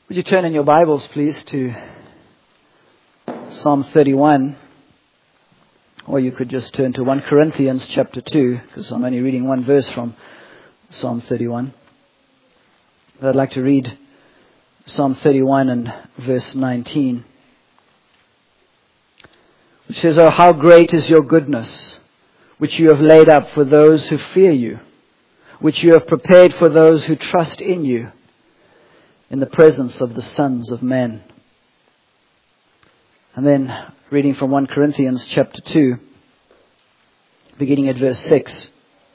Would you turn in your Bibles, please, to Psalm 31, or you could just turn to 1 Corinthians chapter 2, because I'm only reading one verse from Psalm 31. But I'd like to read Psalm 31 and verse 19, which says, "Oh, how great is your goodness, which you have laid up for those who fear you, which you have prepared for those who trust in you, in the presence of the sons of men." And then reading from 1 Corinthians chapter 2, beginning at verse 6.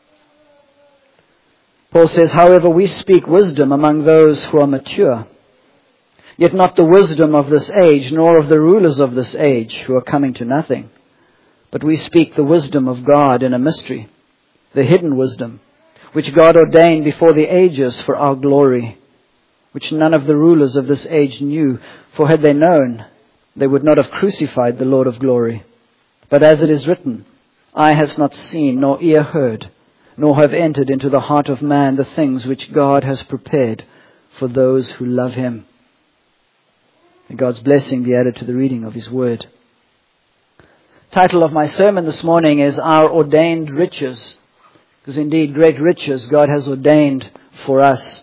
Paul says, "However, we speak wisdom among those who are mature, yet not the wisdom of this age, nor of the rulers of this age who are coming to nothing. But we speak the wisdom of God in a mystery, the hidden wisdom, which God ordained before the ages for our glory, which none of the rulers of this age knew, for had they known, they would not have crucified the Lord of glory. But as it is written, eye has not seen, nor ear heard, nor have entered into the heart of man the things which God has prepared for those who love him." May God's blessing be added to the reading of his word. Title of my sermon this morning is Our Ordained Riches, because indeed great riches God has ordained for us.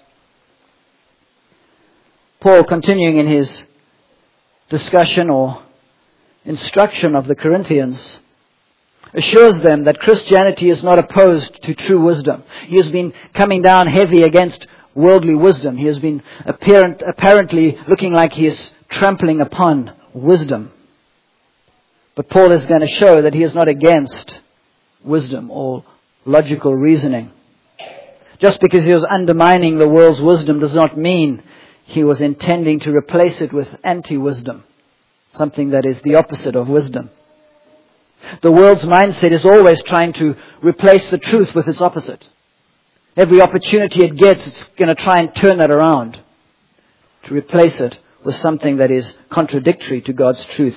Paul, continuing in his discussion or instruction of the Corinthians, assures them that Christianity is not opposed to true wisdom. He has been coming down heavy against worldly wisdom. He has been apparently looking like he is trampling upon wisdom. But Paul is going to show that he is not against wisdom or logical reasoning. Just because he was undermining the world's wisdom does not mean he was intending to replace it with anti-wisdom, something that is the opposite of wisdom. The world's mindset is always trying to replace the truth with its opposite. Every opportunity it gets, it's going to try and turn that around, to replace it with something that is contradictory to God's truth.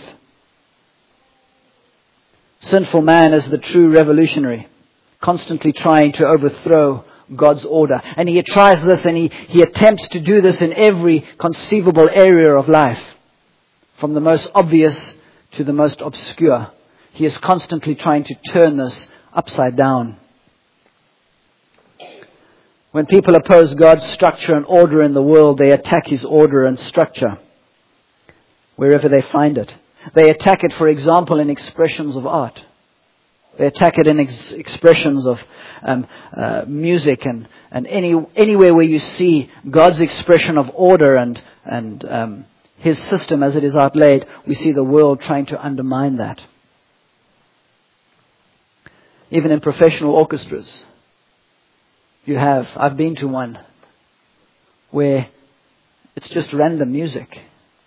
Sinful man is the true revolutionary, constantly trying to overthrow God's order. And he tries this and he attempts to do this in every conceivable area of life, from the most obvious to the most obscure. He is constantly trying to turn this upside down. When people oppose God's structure and order in the world, they attack his order and structure wherever they find it. They attack it, for example, in expressions of art. They attack it in expressions of music and anywhere where you see God's expression of order and his system as it is outlaid, we see the world trying to undermine that. Even in professional orchestras, I've been to one where it's just random music.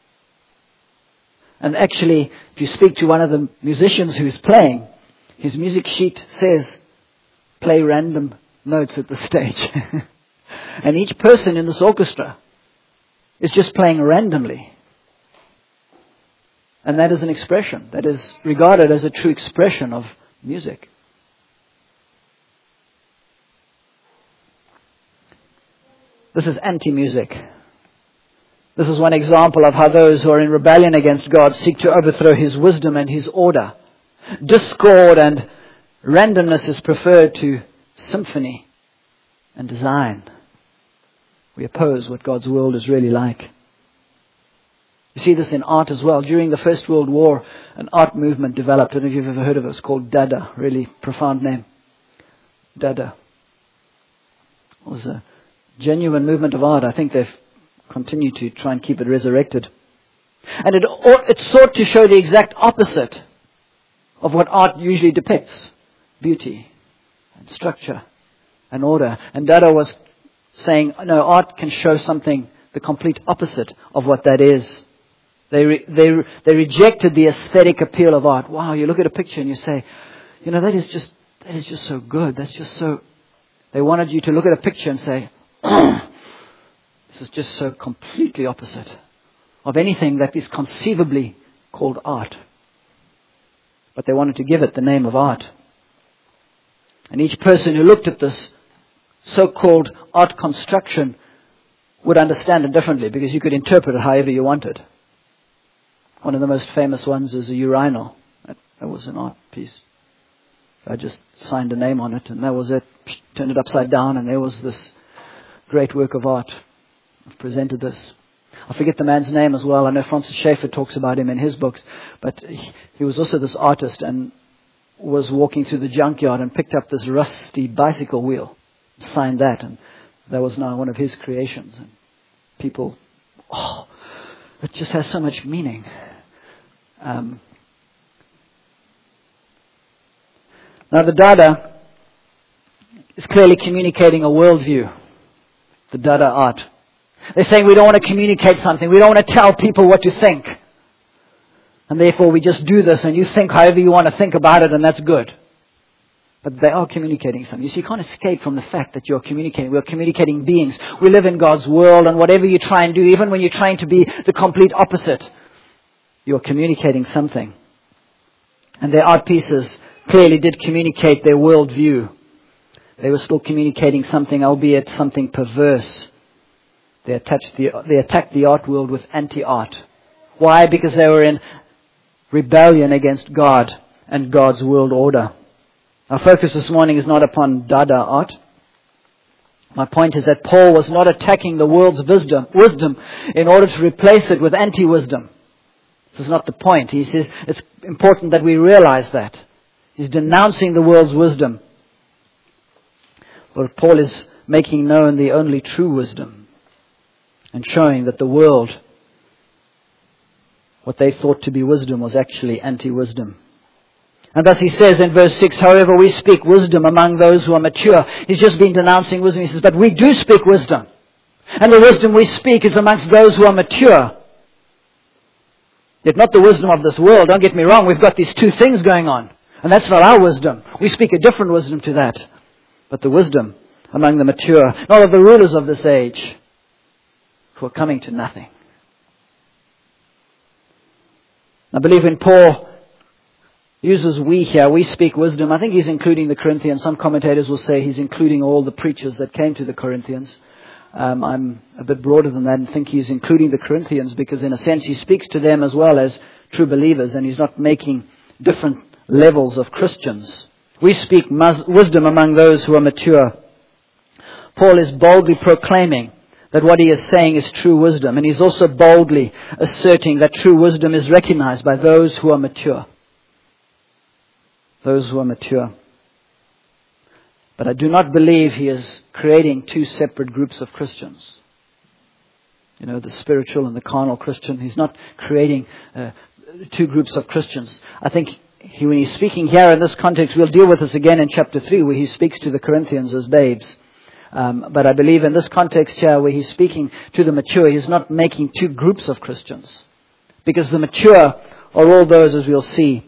And actually, if you speak to one of the musicians who's playing, his music sheet says, play random notes at the stage. And each person in this orchestra is just playing randomly. And that is an expression that is regarded as a true expression of music. This is anti-music. This is one example of how those who are in rebellion against God seek to overthrow his wisdom and his order. Discord and randomness is preferred to symphony and design. We oppose what God's world is really like. You see this in art as well. During the First World War, an art movement developed. I don't know if you've ever heard of it. It's called Dada. Really profound name. Dada. It was a genuine movement of art. I think they've continued to try and keep it resurrected. And it sought to show the exact opposite of what art usually depicts: beauty and structure and order. And Dada was saying, no, art can show something, the complete opposite of what that is. They rejected the aesthetic appeal of art. Wow, you look at a picture and you say, that is just so good. That's just so. They wanted you to look at a picture and say, this is just so completely opposite of anything that is conceivably called art. But they wanted to give it the name of art. And each person who looked at this so-called art construction would understand it differently because you could interpret it however you wanted. One of the most famous ones is a urinal. That was an art piece. I just signed a name on it and that was it. Turned it upside down and there was this great work of art. I've presented this. I forget the man's name as well. I know Francis Schaeffer talks about him in his books. But he was also this artist and was walking through the junkyard and picked up this rusty bicycle wheel. Signed that and that was now one of his creations. And people, it just has so much meaning. Now the Dada is clearly communicating a worldview. The Dada art. They're saying we don't want to communicate something. We don't want to tell people what to think. And therefore we just do this and you think however you want to think about it and that's good. But they are communicating something. You see, you can't escape from the fact that you're communicating. We're communicating beings. We live in God's world and whatever you try and do, even when you're trying to be the complete opposite, you're communicating something. And their art pieces clearly did communicate their worldview. They were still communicating something, albeit something perverse. They attacked the art world with anti-art. Why? Because they were in rebellion against God and God's world order. Our focus this morning is not upon Dada art. My point is that Paul was not attacking the world's wisdom in order to replace it with anti-wisdom. This is not the point. He says it's important that we realize that. He's denouncing the world's wisdom. But Paul is making known the only true wisdom and showing that the world, what they thought to be wisdom, was actually anti-wisdom. And thus he says in verse 6, however, we speak wisdom among those who are mature. He's just been denouncing wisdom. He says, but we do speak wisdom. And the wisdom we speak is amongst those who are mature. Yet not the wisdom of this world. Don't get me wrong. We've got these two things going on. And that's not our wisdom. We speak a different wisdom to that. But the wisdom among the mature, not of the rulers of this age, who are coming to nothing. I believe when Paul uses we here, we speak wisdom, I think he's including the Corinthians. Some commentators will say he's including all the preachers that came to the Corinthians. I'm a bit broader than that and think he's including the Corinthians because in a sense he speaks to them as well as true believers and he's not making different levels of Christians. We speak wisdom among those who are mature. Paul is boldly proclaiming that what he is saying is true wisdom. And he's also boldly asserting that true wisdom is recognized by those who are mature. Those who are mature. But I do not believe he is creating two separate groups of Christians. You know, the spiritual and the carnal Christian. He's not creating two groups of Christians. I think when he's speaking here in this context, we'll deal with this again in chapter 3 where he speaks to the Corinthians as babes. But I believe in this context here where he's speaking to the mature, he's not making two groups of Christians. Because the mature are all those, as we'll see,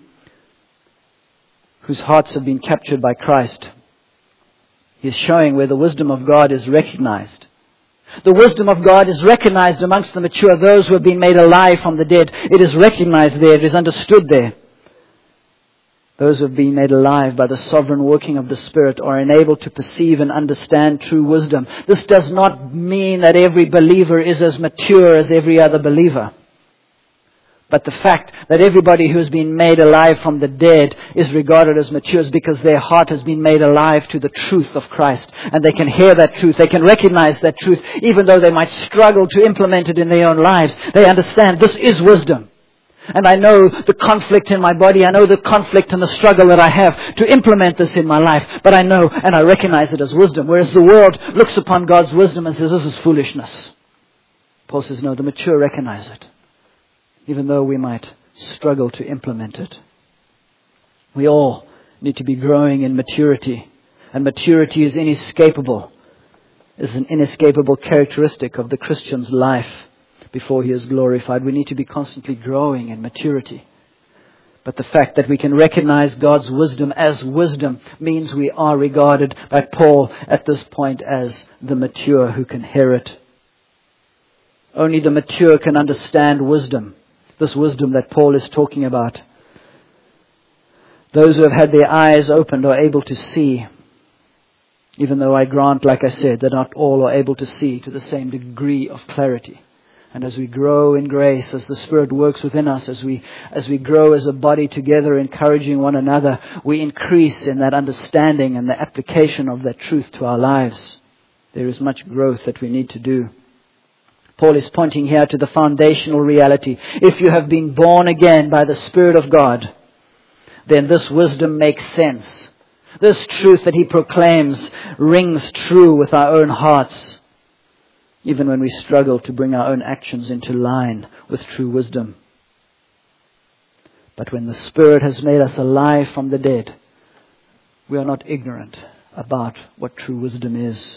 whose hearts have been captured by Christ. He's showing where the wisdom of God is recognized. The wisdom of God is recognized amongst the mature, those who have been made alive from the dead. It is recognized there. It is understood there. Those who have been made alive by the sovereign working of the Spirit are enabled to perceive and understand true wisdom. This does not mean that every believer is as mature as every other believer. But the fact that everybody who has been made alive from the dead is regarded as mature is because their heart has been made alive to the truth of Christ. And they can hear that truth. They can recognize that truth. Even though they might struggle to implement it in their own lives, they understand this is wisdom. And I know the conflict in my body. I know the conflict and the struggle that I have to implement this in my life. But I know and I recognize it as wisdom. Whereas the world looks upon God's wisdom and says, this is foolishness. Paul says, no, the mature recognize it. Even though we might struggle to implement it. We all need to be growing in maturity. And maturity is inescapable. Is an inescapable characteristic of the Christian's life before he is glorified. We need to be constantly growing in maturity. But the fact that we can recognize God's wisdom as wisdom means we are regarded by Paul at this point as the mature who can hear it. Only the mature can understand wisdom. This wisdom that Paul is talking about. Those who have had their eyes opened are able to see. Even though I grant, like I said, that not all are able to see to the same degree of clarity. And as we grow in grace, as the Spirit works within us, as we grow as a body together, encouraging one another, we increase in that understanding and the application of that truth to our lives. There is much growth that we need to do. Paul is pointing here to the foundational reality. If you have been born again by the Spirit of God, then this wisdom makes sense. This truth that he proclaims rings true with our own hearts, even when we struggle to bring our own actions into line with true wisdom. But when the Spirit has made us alive from the dead, we are not ignorant about what true wisdom is.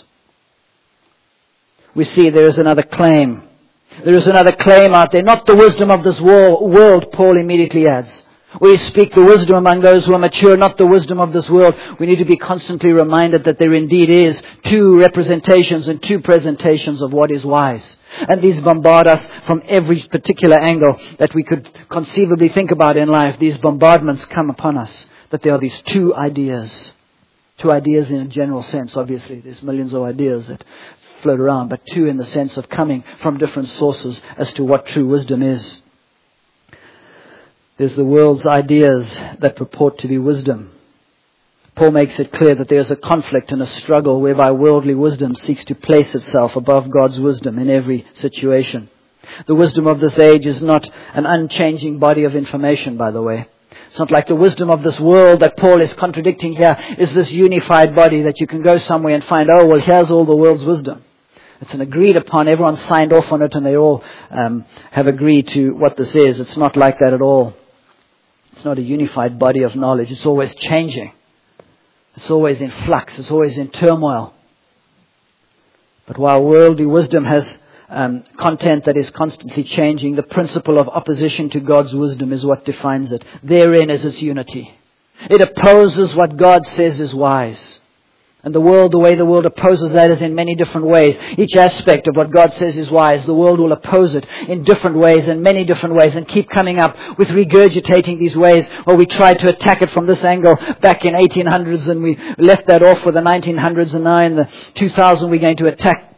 We see there is another claim. There is another claim out there. Not the wisdom of this world, Paul immediately adds. We speak the wisdom among those who are mature, not the wisdom of this world. We need to be constantly reminded that there indeed is two representations and two presentations of what is wise. And these bombard us from every particular angle that we could conceivably think about in life. These bombardments come upon us, that there are these two ideas. Two ideas in a general sense, obviously. There's millions of ideas that float around, but two in the sense of coming from different sources as to what true wisdom is. There's the world's ideas that purport to be wisdom. Paul makes it clear that there's a conflict and a struggle whereby worldly wisdom seeks to place itself above God's wisdom in every situation. The wisdom of this age is not an unchanging body of information, by the way. It's not like the wisdom of this world that Paul is contradicting here is this unified body that you can go somewhere and find, oh, well, here's all the world's wisdom. It's an agreed upon, everyone signed off on it, and they all have agreed to what this is. It's not like that at all. It's not a unified body of knowledge. It's always changing. It's always in flux. It's always in turmoil. But while worldly wisdom has content that is constantly changing, the principle of opposition to God's wisdom is what defines it. Therein is its unity. It opposes what God says is wise. And the way the world opposes that is in many different ways. Each aspect of what God says is wise, the world will oppose it in different ways, in many different ways, and keep coming up with regurgitating these ways. Or we tried to attack it from this angle back in 1800s, and we left that off with the 1900s, and now in the 2000 we're going to attack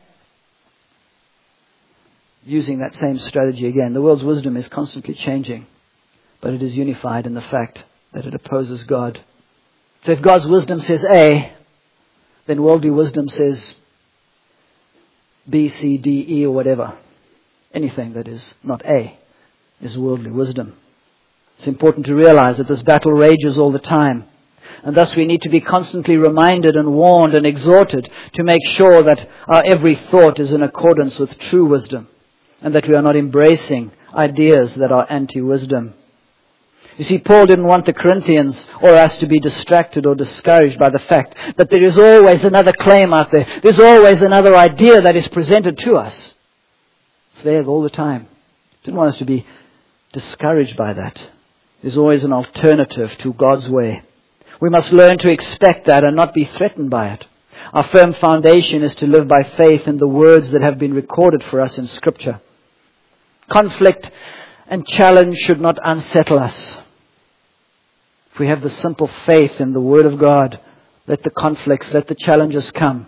using that same strategy again. The world's wisdom is constantly changing, but it is unified in the fact that it opposes God. So if God's wisdom says A, then worldly wisdom says B, C, D, E, or whatever. Anything that is not A is worldly wisdom. It's important to realize that this battle rages all the time. And thus we need to be constantly reminded and warned and exhorted to make sure that our every thought is in accordance with true wisdom, and that we are not embracing ideas that are anti-wisdom. You see, Paul didn't want the Corinthians or us to be distracted or discouraged by the fact that there is always another claim out there. There's always another idea that is presented to us. It's there all the time. Didn't want us to be discouraged by that. There's always an alternative to God's way. We must learn to expect that and not be threatened by it. Our firm foundation is to live by faith in the words that have been recorded for us in Scripture. Conflict and challenge should not unsettle us. If we have the simple faith in the Word of God, let the conflicts, let the challenges come.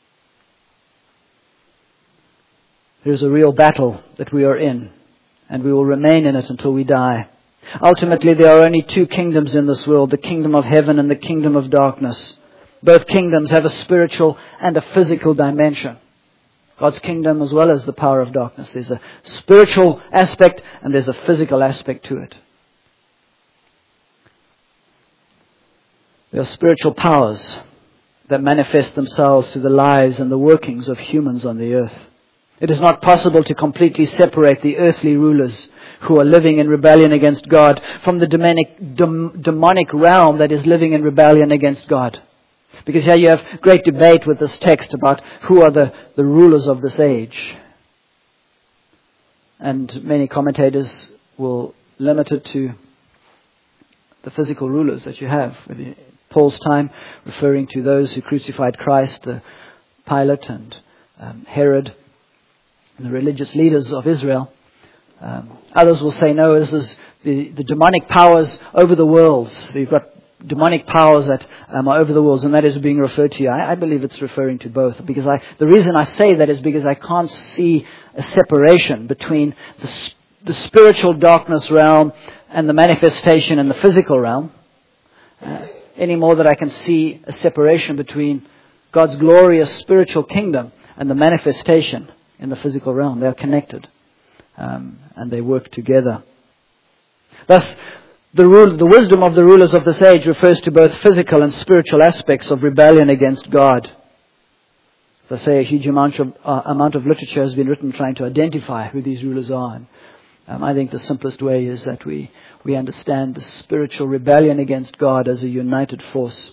There's a real battle that we are in, and we will remain in it until we die. Ultimately, there are only two kingdoms in this world, the kingdom of heaven and the kingdom of darkness. Both kingdoms have a spiritual and a physical dimension. God's kingdom as well as the power of darkness. There's a spiritual aspect and there's a physical aspect to it. There are spiritual powers that manifest themselves through the lives and the workings of humans on the earth. It is not possible to completely separate the earthly rulers who are living in rebellion against God from the demonic realm that is living in rebellion against God. Because here you have great debate with this text about who are the rulers of this age. And many commentators will limit it to the physical rulers that you have. In Paul's time, referring to those who crucified Christ, Pilate and Herod, and the religious leaders of Israel. Others will say, no, this is the demonic powers over the worlds. You've got demonic powers that are over the worlds, and that is being referred to here. I believe it's referring to both, because the reason I say that is because I can't see a separation between the spiritual darkness realm and the manifestation in the physical realm, any more that I can see a separation between God's glorious spiritual kingdom and the manifestation in the physical realm. They are connected, and they work together. Thus, the wisdom of the rulers of this age refers to both physical and spiritual aspects of rebellion against God. As I say, a huge amount of literature has been written trying to identify who these rulers are. And, I think the simplest way is that we understand the spiritual rebellion against God as a united force.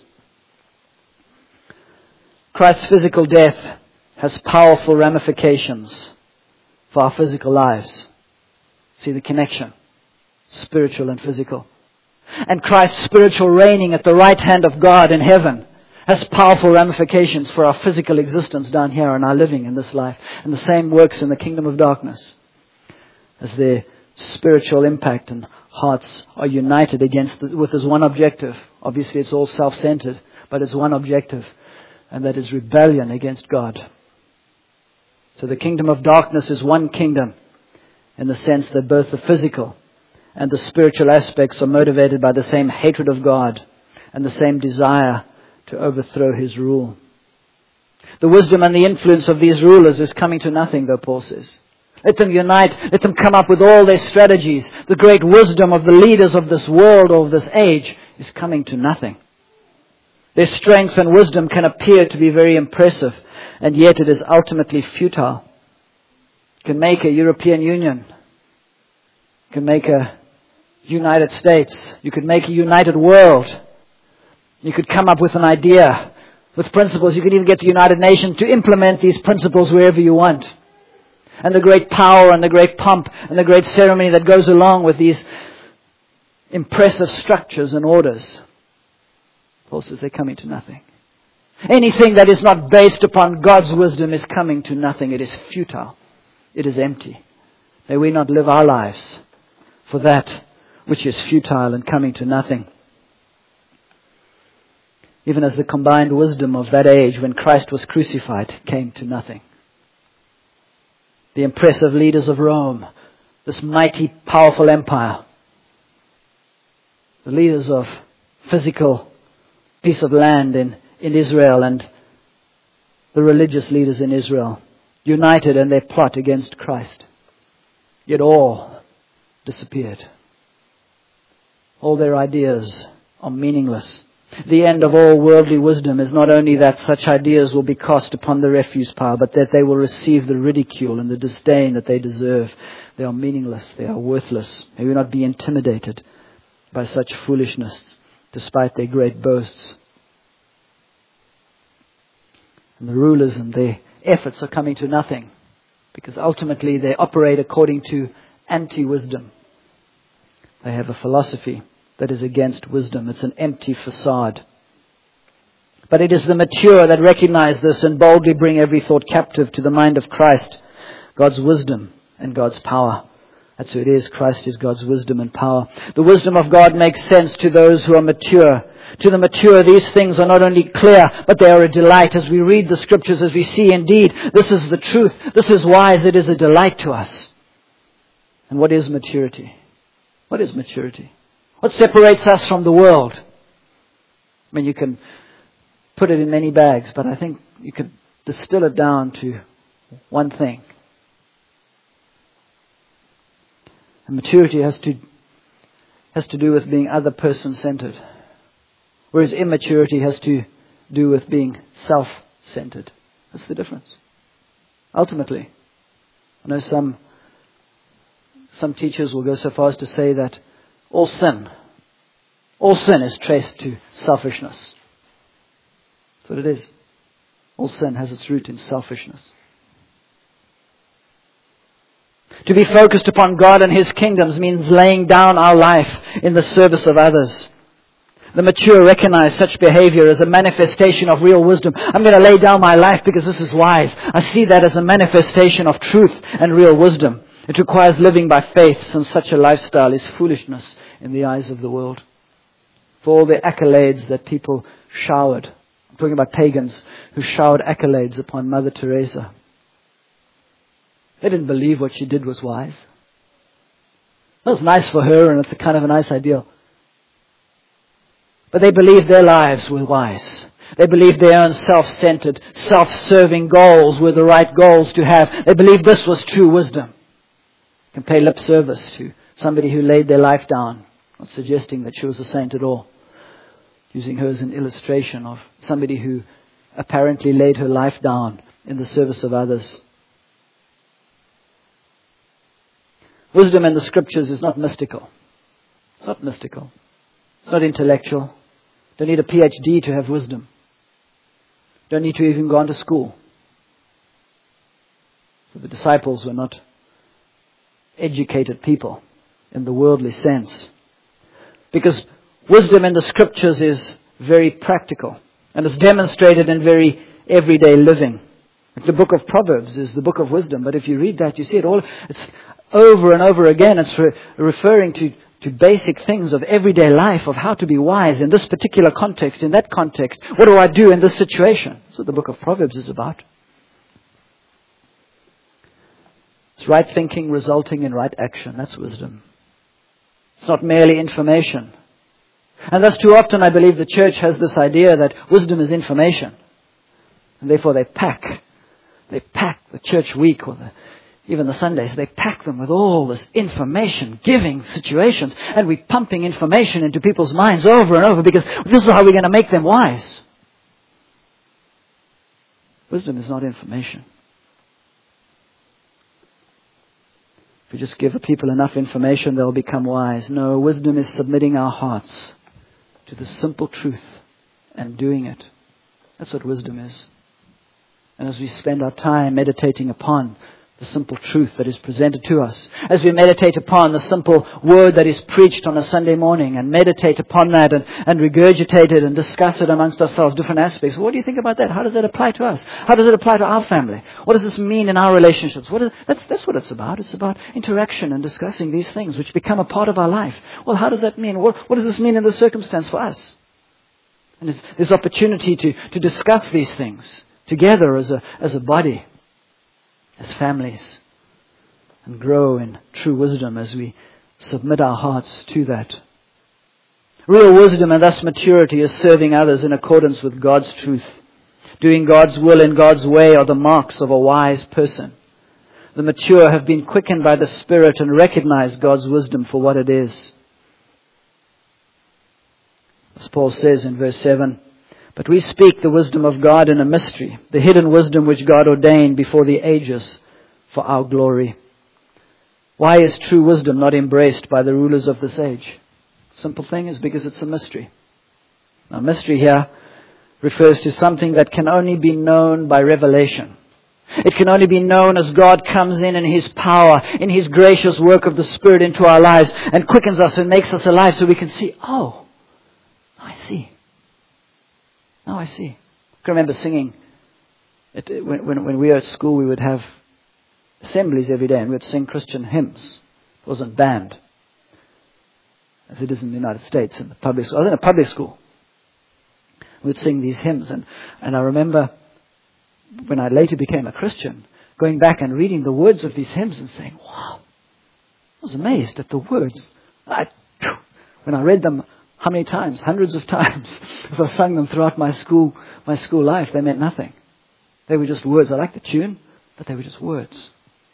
Christ's physical death has powerful ramifications for our physical lives. See the connection, spiritual and physical. And Christ's spiritual reigning at the right hand of God in heaven has powerful ramifications for our physical existence down here and our living in this life. And the same works in the kingdom of darkness, as their spiritual impact and hearts are united with this one objective. Obviously it's all self-centered, but it's one objective, and that is rebellion against God. So the kingdom of darkness is one kingdom in the sense that both the physical and the spiritual aspects are motivated by the same hatred of God and the same desire to overthrow His rule. The wisdom and the influence of these rulers is coming to nothing, though, Paul says. Let them unite. Let them come up with all their strategies. The great wisdom of the leaders of this world or of this age is coming to nothing. Their strength and wisdom can appear to be very impressive, and yet it is ultimately futile. You can make a European Union. You can make a United States. You could make a united world. You could come up with an idea, with principles. You could even get the United Nations to implement these principles wherever you want. And the great power and the great pomp and the great ceremony that goes along with these impressive structures and orders. Paul says they're coming to nothing. Anything that is not based upon God's wisdom is coming to nothing. It is futile. It is empty. May we not live our lives for that which is futile and coming to nothing. Even as the combined wisdom of that age when Christ was crucified came to nothing. The impressive leaders of Rome, this mighty, powerful empire, the leaders of physical piece of land in Israel and the religious leaders in Israel, united in their plot against Christ. Yet all disappeared. All their ideas are meaningless. The end of all worldly wisdom is not only that such ideas will be cast upon the refuse pile, but that they will receive the ridicule and the disdain that they deserve. They are meaningless. They are worthless. May we not be intimidated by such foolishness, despite their great boasts. And the rulers and their efforts are coming to nothing, because ultimately they operate according to anti-wisdom. They have a philosophy that is against wisdom. It's an empty facade. But it is the mature that recognize this and boldly bring every thought captive to the mind of Christ, God's wisdom and God's power. That's who it is. Christ is God's wisdom and power. The wisdom of God makes sense to those who are mature. To the mature, these things are not only clear, but they are a delight. As we read the scriptures, as we see, indeed, this is the truth. This is wise. It is a delight to us. And what is maturity? What is maturity? What separates us from the world? I mean, you can put it in many bags, but I think you could distill it down to one thing. And maturity has to do with being other person-centered, whereas immaturity has to do with being self-centered. That's the difference. Ultimately, I know some teachers will go so far as to say that all sin is traced to selfishness. That's what it is. All sin has its root in selfishness. To be focused upon God and His kingdoms means laying down our life in the service of others. The mature recognize such behavior as a manifestation of real wisdom. I'm going to lay down my life because this is wise. I see that as a manifestation of truth and real wisdom. It requires living by faith, since such a lifestyle is foolishness in the eyes of the world. for all the accolades that people showered. I'm talking about pagans who showered accolades upon Mother Teresa. They didn't believe what she did was wise. It was nice for her, and it's a kind of a nice ideal. But they believed their lives were wise. They believed their own self-centered, self-serving goals were the right goals to have. They believed this was true wisdom. You can pay lip service to somebody who laid their life down. Not suggesting that she was a saint at all. Using her as an illustration of somebody who apparently laid her life down in the service of others. Wisdom in the Scriptures is not mystical. It's not mystical. It's not intellectual. Don't need a PhD to have wisdom. Don't need to even go on to school. So the disciples were not educated people in the worldly sense. Because wisdom in the Scriptures is very practical and is demonstrated in very everyday living. The book of Proverbs is the book of wisdom, but if you read that, you see it all. It's over and over again. It's referring to basic things of everyday life, of how to be wise in this particular context, in that context. What do I do in this situation? That's what the book of Proverbs is about. It's right thinking resulting in right action. That's wisdom. It's not merely information. And thus too often I believe the church has this idea that wisdom is information. And therefore they pack the church week or even the Sundays, they pack them with all this information-giving situations. And we're pumping information into people's minds over and over because this is how we're going to make them wise. Wisdom is not information. If we just give people enough information, they'll become wise. No, wisdom is submitting our hearts to the simple truth and doing it. That's what wisdom is. And as we spend our time meditating upon the simple truth that is presented to us, as we meditate upon the simple word that is preached on a Sunday morning and meditate upon that and regurgitate it and discuss it amongst ourselves, different aspects. What do you think about that? How does that apply to us? How does it apply to our family? What does this mean in our relationships? That's what it's about. It's about interaction and discussing these things which become a part of our life. Well, how does that mean? What does this mean in this circumstance for us? And there's opportunity to discuss these things together as a body, as families, and grow in true wisdom as we submit our hearts to that. Real wisdom and thus maturity is serving others in accordance with God's truth. Doing God's will in God's way are the marks of a wise person. The mature have been quickened by the Spirit and recognize God's wisdom for what it is. As Paul says in verse 7, "But we speak the wisdom of God in a mystery, the hidden wisdom which God ordained before the ages for our glory." Why is true wisdom not embraced by the rulers of this age? Simple thing is because it's a mystery. Now, mystery here refers to something that can only be known by revelation. It can only be known as God comes in His power, in His gracious work of the Spirit into our lives and quickens us and makes us alive so we can see, oh, I see. Now I see. I can remember singing. When we were at school, we would have assemblies every day and we'd sing Christian hymns. It wasn't band, as it is in the United States in the public school. I was in a public school. We'd sing these hymns. And I remember when I later became a Christian, going back and reading the words of these hymns and saying, wow, I was amazed at the words. When I read them, how many times? Hundreds of times. As I sung them throughout my school life, they meant nothing. They were just words. I liked the tune, but they were just words.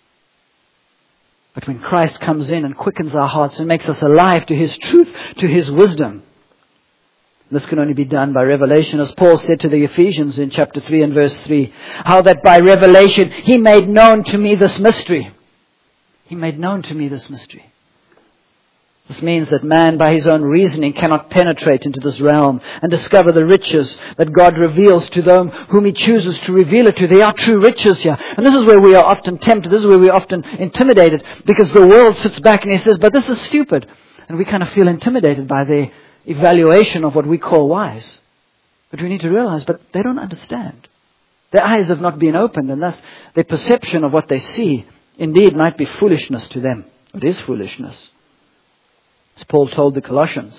But when Christ comes in and quickens our hearts and makes us alive to His truth, to His wisdom, this can only be done by revelation. As Paul said to the Ephesians in chapter 3 and verse 3, how that by revelation He made known to me this mystery. He made known to me this mystery. This means that man by his own reasoning cannot penetrate into this realm and discover the riches that God reveals to them whom He chooses to reveal it to. They are true riches here. And this is where we are often tempted. This is where we are often intimidated because the world sits back and He says, but this is stupid. And we kind of feel intimidated by their evaluation of what we call wise. But we need to realize, but they don't understand. Their eyes have not been opened, and thus their perception of what they see indeed might be foolishness to them. It is foolishness. As Paul told the Colossians,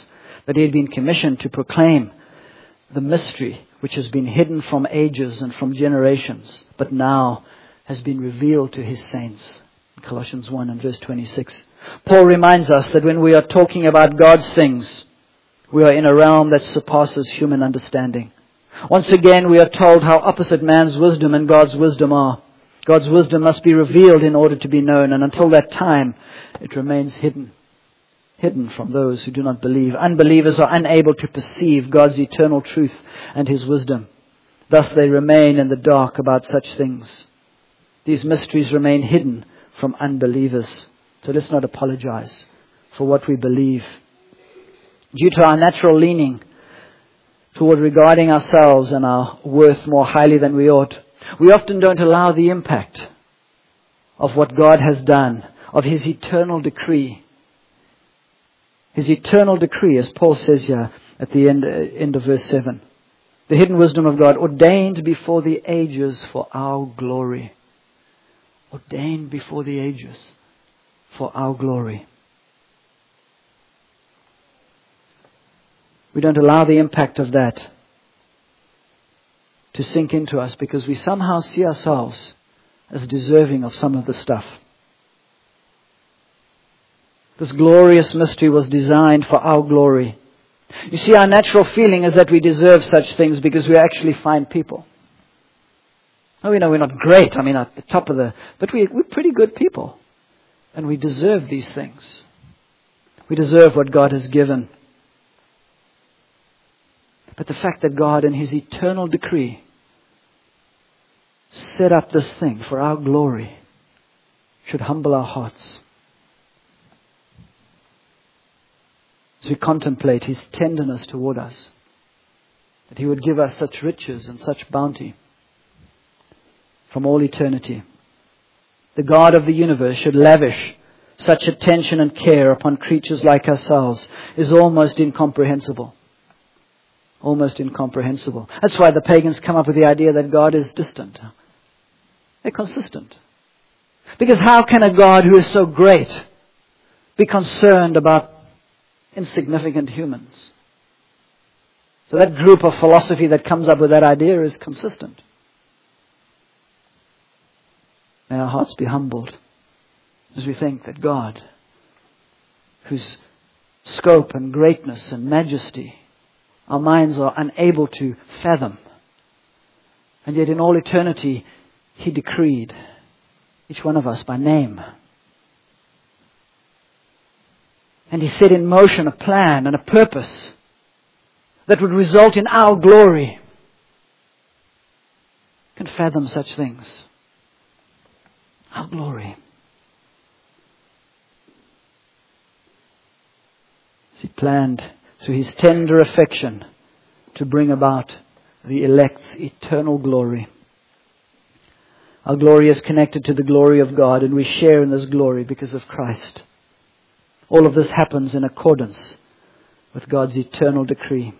that he had been commissioned to proclaim the mystery which has been hidden from ages and from generations, but now has been revealed to his saints. Colossians 1 and verse 26. Paul reminds us that when we are talking about God's things, we are in a realm that surpasses human understanding. Once again, we are told how opposite man's wisdom and God's wisdom are. God's wisdom must be revealed in order to be known, and until that time, it remains hidden from those who do not believe. Unbelievers are unable to perceive God's eternal truth and his wisdom. Thus they remain in the dark about such things. These mysteries remain hidden from unbelievers. So let's not apologize for what we believe. Due to our natural leaning toward regarding ourselves and our worth more highly than we ought, we often don't allow the impact of what God has done, of his eternal decree. His eternal decree, as Paul says here at the end of verse 7. The hidden wisdom of God, ordained before the ages for our glory. Ordained before the ages for our glory. We don't allow the impact of that to sink into us because we somehow see ourselves as deserving of some of the stuff. This glorious mystery was designed for our glory. You see, our natural feeling is that we deserve such things because we are actually fine people. Oh, we know we're not great. At the top of but we're pretty good people. And we deserve these things. We deserve what God has given. But the fact that God in his eternal decree set up this thing for our glory should humble our hearts. As we contemplate his tenderness toward us, that he would give us such riches and such bounty from all eternity. The God of the universe should lavish such attention and care upon creatures like ourselves is almost incomprehensible. Almost incomprehensible. That's why the pagans come up with the idea that God is distant. They're consistent. Because how can a God who is so great be concerned about insignificant humans? So that group of philosophy that comes up with that idea is consistent. May our hearts be humbled as we think that God, whose scope and greatness and majesty our minds are unable to fathom, and yet in all eternity he decreed each one of us by name. And he set in motion a plan and a purpose that would result in our glory. Can fathom such things. Our glory. As he planned through his tender affection to bring about the elect's eternal glory. Our glory is connected to the glory of God, and we share in this glory because of Christ. All of this happens in accordance with God's eternal decree.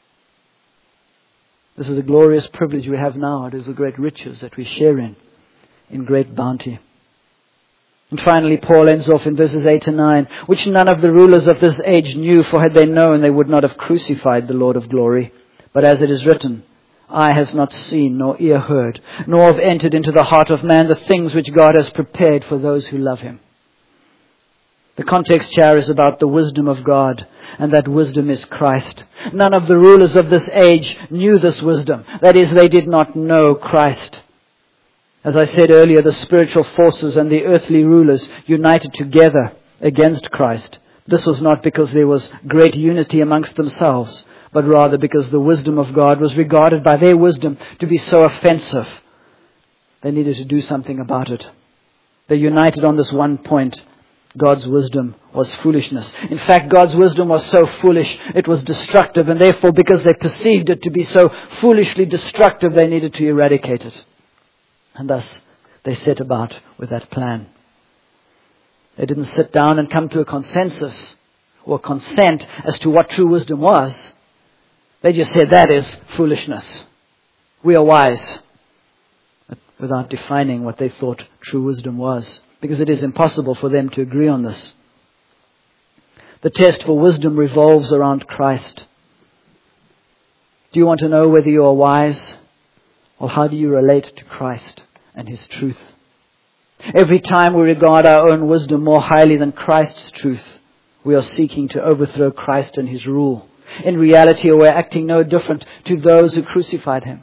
This is a glorious privilege we have now. It is a great riches that we share in great bounty. And finally, Paul ends off in verses 8 and 9, which none of the rulers of this age knew, for had they known, they would not have crucified the Lord of glory. But as it is written, eye has not seen, nor ear heard, nor have entered into the heart of man the things which God has prepared for those who love him. The context here is about the wisdom of God, and that wisdom is Christ. None of the rulers of this age knew this wisdom. That is, they did not know Christ. As I said earlier, the spiritual forces and the earthly rulers united together against Christ. This was not because there was great unity amongst themselves, but rather because the wisdom of God was regarded by their wisdom to be so offensive. They needed to do something about it. They united on this one point. God's wisdom was foolishness. In fact, God's wisdom was so foolish, it was destructive, and therefore, because they perceived it to be so foolishly destructive, they needed to eradicate it. And thus, they set about with that plan. They didn't sit down and come to a consensus or consent as to what true wisdom was. They just said, that is foolishness. We are wise. But without defining what they thought true wisdom was. Because it is impossible for them to agree on this. The test for wisdom revolves around Christ. Do you want to know whether you are wise? Or how do you relate to Christ and His truth? Every time we regard our own wisdom more highly than Christ's truth, we are seeking to overthrow Christ and His rule. In reality, we're acting no different to those who crucified Him.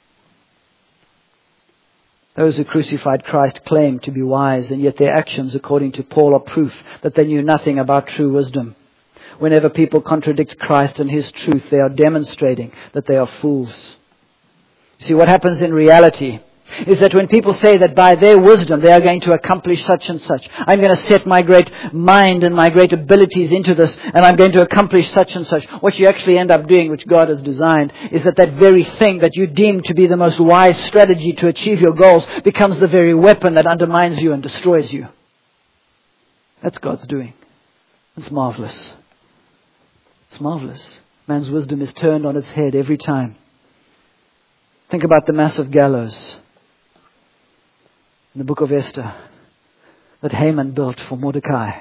Those who crucified Christ claim to be wise, and yet their actions, according to Paul, are proof that they knew nothing about true wisdom. Whenever people contradict Christ and His truth, they are demonstrating that they are fools. See, what happens in reality is that when people say that by their wisdom they are going to accomplish such and such, I'm going to set my great mind and my great abilities into this, and I'm going to accomplish such and such, what you actually end up doing, which God has designed, is that very thing that you deem to be the most wise strategy to achieve your goals becomes the very weapon that undermines you and destroys you. That's God's doing. It's marvelous. It's marvelous. Man's wisdom is turned on its head every time. Think about the massive gallows in the book of Esther that Haman built for Mordecai.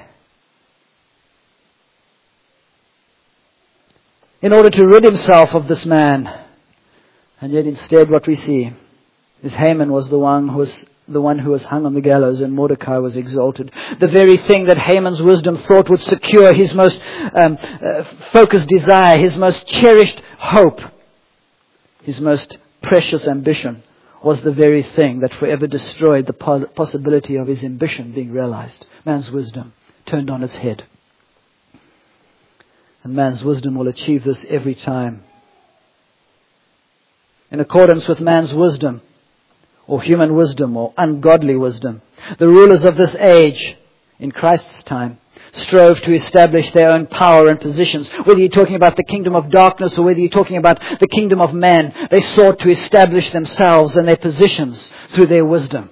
In order to rid himself of this man. And yet instead what we see is Haman was the one who was hung on the gallows, and Mordecai was exalted. The very thing that Haman's wisdom thought would secure his most focused desire, his most cherished hope, his most precious ambition, was the very thing that forever destroyed the possibility of his ambition being realized. Man's wisdom turned on its head. And man's wisdom will achieve this every time. In accordance with man's wisdom, or human wisdom, or ungodly wisdom, the rulers of this age, in Christ's time, strove to establish their own power and positions. Whether you're talking about the kingdom of darkness or whether you're talking about the kingdom of man, they sought to establish themselves and their positions through their wisdom.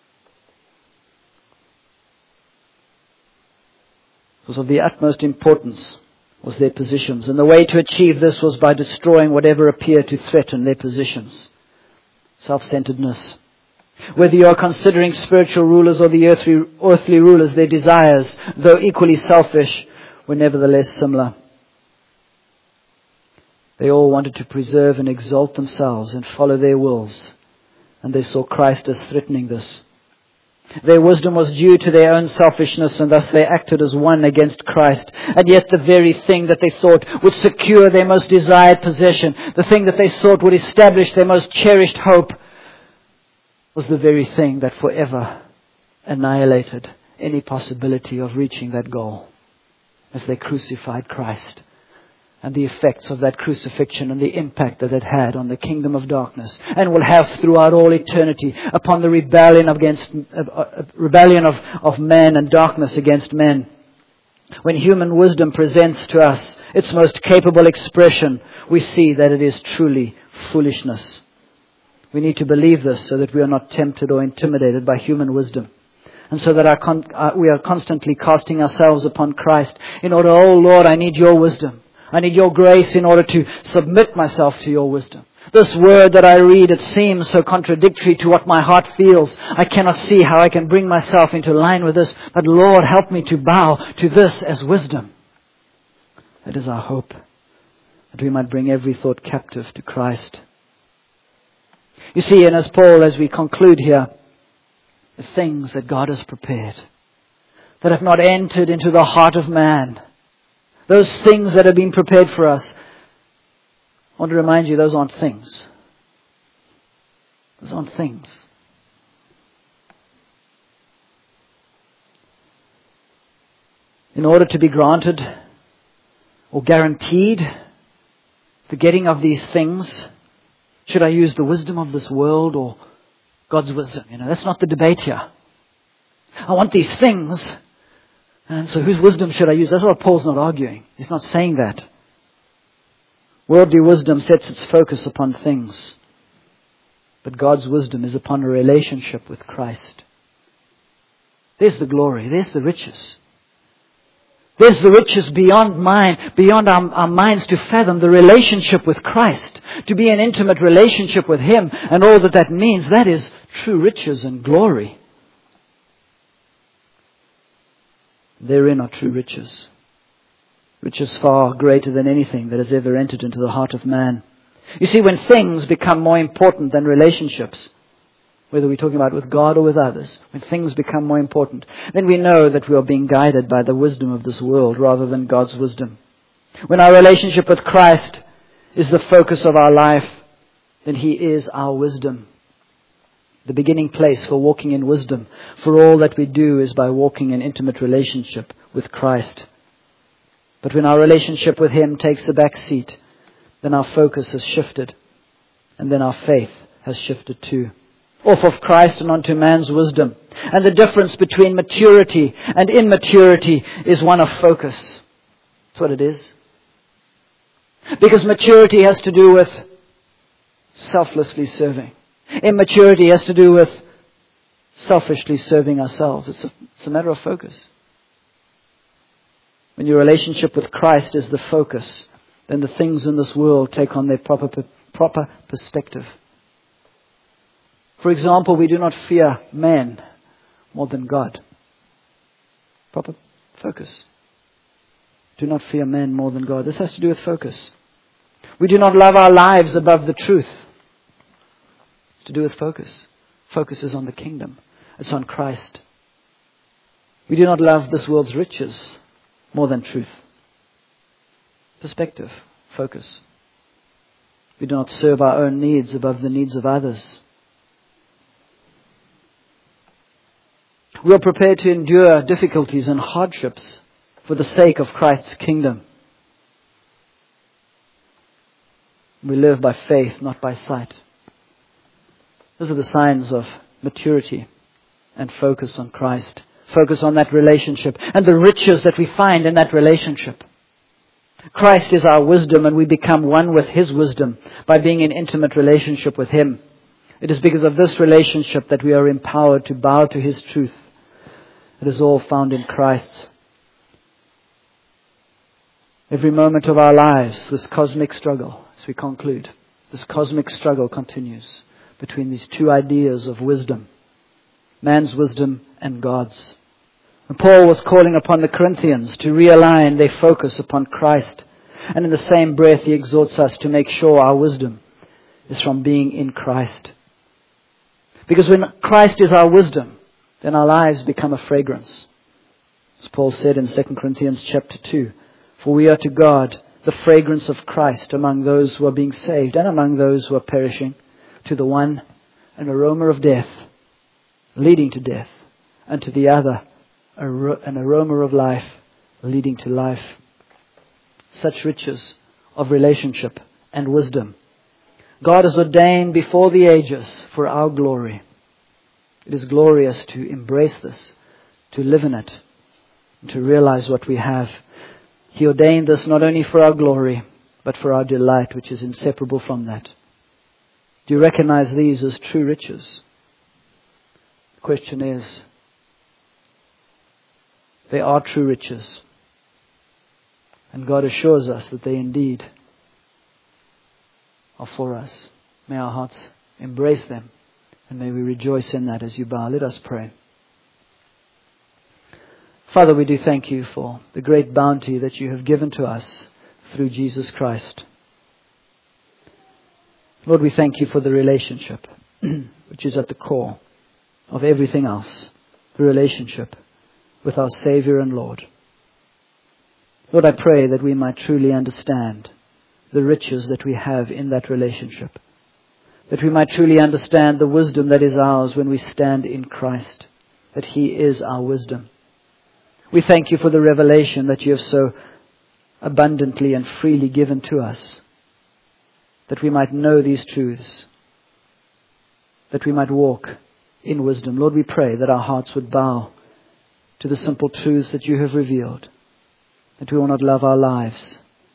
It was of the utmost importance was their positions. And the way to achieve this was by destroying whatever appeared to threaten their positions. Self-centeredness. Whether you are considering spiritual rulers or the earthly rulers, their desires, though equally selfish, were nevertheless similar. They all wanted to preserve and exalt themselves and follow their wills, and they saw Christ as threatening this. Their wisdom was due to their own selfishness, and thus they acted as one against Christ. And yet the very thing that they thought would secure their most desired possession, the thing that they thought would establish their most cherished hope, was the very thing that forever annihilated any possibility of reaching that goal as they crucified Christ. And the effects of that crucifixion and the impact that it had on the kingdom of darkness and will have throughout all eternity upon the rebellion of man and darkness against men. When human wisdom presents to us its most capable expression, we see that it is truly foolishness. We need to believe this so that we are not tempted or intimidated by human wisdom. And so that we are constantly casting ourselves upon Christ in order, oh Lord, I need your wisdom. I need your grace in order to submit myself to your wisdom. This word that I read, it seems so contradictory to what my heart feels. I cannot see how I can bring myself into line with this. But Lord, help me to bow to this as wisdom. That is our hope, that we might bring every thought captive to Christ. You see, and as we conclude here, the things that God has prepared, that have not entered into the heart of man, those things that have been prepared for us, I want to remind you, those aren't things. Those aren't things. In order to be granted or guaranteed the getting of these things, should I use the wisdom of this world or God's wisdom? That's not the debate here. I want these things. And so whose wisdom should I use? That's what Paul's not arguing. He's not saying that. Worldly wisdom sets its focus upon things. But God's wisdom is upon a relationship with Christ. There's the glory. There's the riches. There's the riches beyond our minds to fathom, the relationship with Christ. To be in intimate relationship with Him and all that means. That is true riches and glory. Therein are true riches. Riches far greater than anything that has ever entered into the heart of man. You see, when things become more important than relationships, whether we're talking about with God or with others, when things become more important, then we know that we are being guided by the wisdom of this world rather than God's wisdom. When our relationship with Christ is the focus of our life, then He is our wisdom. The beginning place for walking in wisdom, for all that we do, is by walking in intimate relationship with Christ. But when our relationship with Him takes a back seat, then our focus has shifted, and then our faith has shifted too. Off of Christ and onto man's wisdom. And the difference between maturity and immaturity is one of focus. That's what it is. Because maturity has to do with selflessly serving. Immaturity has to do with selfishly serving ourselves. It's a matter of focus. When your relationship with Christ is the focus, then the things in this world take on their proper perspective. For example, we do not fear man more than God. Proper focus. Do not fear man more than God. This has to do with focus. We do not love our lives above the truth. It's to do with focus. Focus is on the kingdom. It's on Christ. We do not love this world's riches more than truth. Perspective. Focus. We do not serve our own needs above the needs of others. We are prepared to endure difficulties and hardships for the sake of Christ's kingdom. We live by faith, not by sight. Those are the signs of maturity and focus on Christ. Focus on that relationship and the riches that we find in that relationship. Christ is our wisdom, and we become one with His wisdom by being in intimate relationship with Him. It is because of this relationship that we are empowered to bow to His truth. It is all found in Christ. Every moment of our lives, this cosmic struggle, as we conclude, this cosmic struggle continues between these two ideas of wisdom, man's wisdom and God's. And Paul was calling upon the Corinthians to realign their focus upon Christ. And in the same breath, he exhorts us to make sure our wisdom is from being in Christ. Because when Christ is our wisdom, then our lives become a fragrance. As Paul said in 2 Corinthians chapter 2, for we are to God the fragrance of Christ among those who are being saved and among those who are perishing. To the one, an aroma of death, leading to death, and to the other, an aroma of life, leading to life. Such riches of relationship and wisdom God has ordained before the ages for our glory. It is glorious to embrace this, to live in it, and to realize what we have. He ordained this not only for our glory, but for our delight, which is inseparable from that. Do you recognize these as true riches? The question is, they are true riches. And God assures us that they indeed are for us. May our hearts embrace them, and may we rejoice in that as you bow. Let us pray. Father, we do thank you for the great bounty that you have given to us through Jesus Christ. Lord, we thank you for the relationship which is at the core of everything else, the relationship with our Savior and Lord. Lord, I pray that we might truly understand the riches that we have in that relationship, that we might truly understand the wisdom that is ours when we stand in Christ, that He is our wisdom. We thank you for the revelation that you have so abundantly and freely given to us, that we might know these truths, that we might walk in wisdom. Lord, we pray that our hearts would bow to the simple truths that you have revealed, that we will not love our lives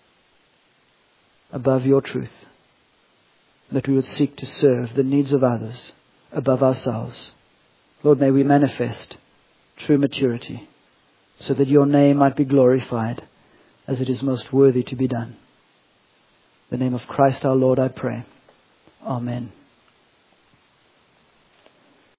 above your truth, that we would seek to serve the needs of others above ourselves. Lord, may we manifest true maturity, so that your name might be glorified as it is most worthy to be done. In the name of Christ our Lord, I pray. Amen.